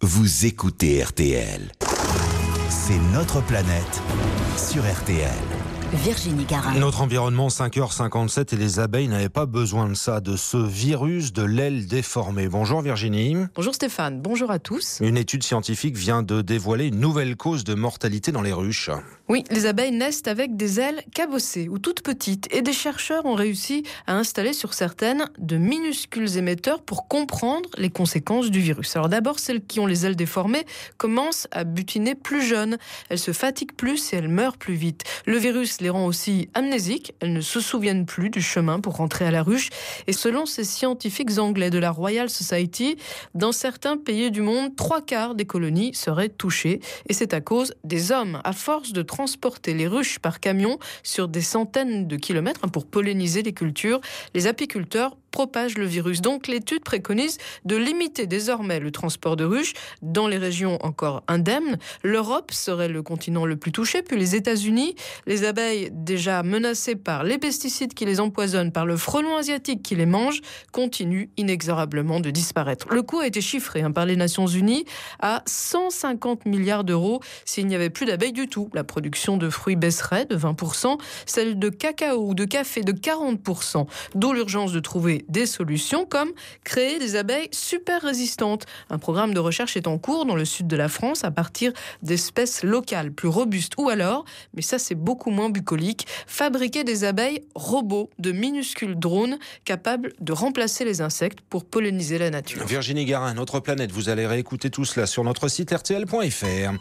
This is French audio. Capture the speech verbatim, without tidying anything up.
vous écoutez R T L. C'est notre planète sur R T L. Virginie Garin. Notre environnement, cinq heures cinquante-sept, et les abeilles n'avaient pas besoin de ça, de ce virus de l'aile déformée. Bonjour Virginie. Bonjour Stéphane, bonjour à tous. Une étude scientifique vient de dévoiler une nouvelle cause de mortalité dans les ruches. Oui, les abeilles naissent avec des ailes cabossées ou toutes petites, et des chercheurs ont réussi à installer sur certaines de minuscules émetteurs pour comprendre les conséquences du virus. Alors d'abord, celles qui ont les ailes déformées commencent à butiner plus jeunes. Elles se fatiguent plus et elles meurent plus vite. Le virus les rend aussi amnésiques. Elles ne se souviennent plus du chemin pour rentrer à la ruche. Et selon ces scientifiques anglais de la Royal Society, dans certains pays du monde, trois quarts des colonies seraient touchées. Et c'est à cause des hommes. À force de transporter les ruches par camion sur des centaines de kilomètres pour polliniser les cultures, les apiculteurs propage le virus. Donc l'étude préconise de limiter désormais le transport de ruches dans les régions encore indemnes. L'Europe serait le continent le plus touché, puis les États-Unis. Les abeilles déjà menacées par les pesticides qui les empoisonnent, par le frelon asiatique qui les mange, continuent inexorablement de disparaître. Le coût a été chiffré hein, par les Nations Unies à cent cinquante milliards d'euros s'il n'y avait plus d'abeilles du tout. La production de fruits baisserait de vingt pour cent, celle de cacao ou de café de quarante pour cent. D'où l'urgence de trouver des solutions comme créer des abeilles super résistantes. Un programme de recherche est en cours dans le sud de la France à partir d'espèces locales plus robustes. Ou alors, mais ça c'est beaucoup moins bucolique, fabriquer des abeilles robots, de minuscules drones capables de remplacer les insectes pour polliniser la nature. Virginie Garin, notre planète, vous allez réécouter tout cela sur notre site R T L point F R.